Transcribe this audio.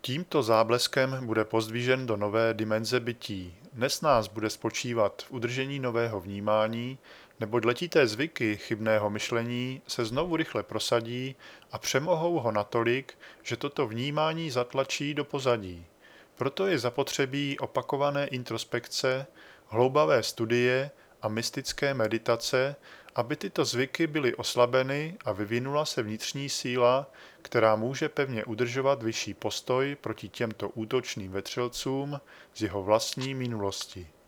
Tímto zábleskem bude pozdvižen do nové dimenze bytí. Dnes nás bude spočívat v udržení nového vnímání, neboť letité zvyky chybného myšlení se znovu rychle prosadí a přemohou ho natolik, že toto vnímání zatlačí do pozadí. Proto je zapotřebí opakované introspekce, hloubavé studie a mystické meditace, aby tyto zvyky byly oslabeny a vyvinula se vnitřní síla, která může pevně udržovat vyšší postoj proti těmto útočným vetřelcům z jeho vlastní minulosti.